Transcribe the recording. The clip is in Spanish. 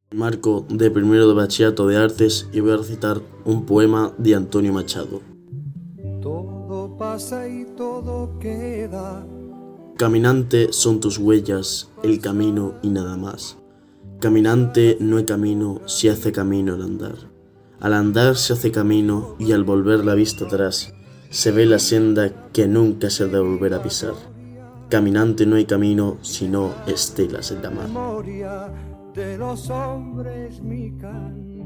Marco de primero de bachillerato de artes y voy a recitar un poema de Antonio Machado. Todo pasa y todo queda. Caminante son tus huellas, el camino y nada más. Caminante no hay camino si hace camino al andar. Al andar se hace camino y al volver la vista atrás se ve la senda que nunca se ha de volver a pisar. Caminante no hay camino sino estelas en la mar. Memoria de los hombres mi canción.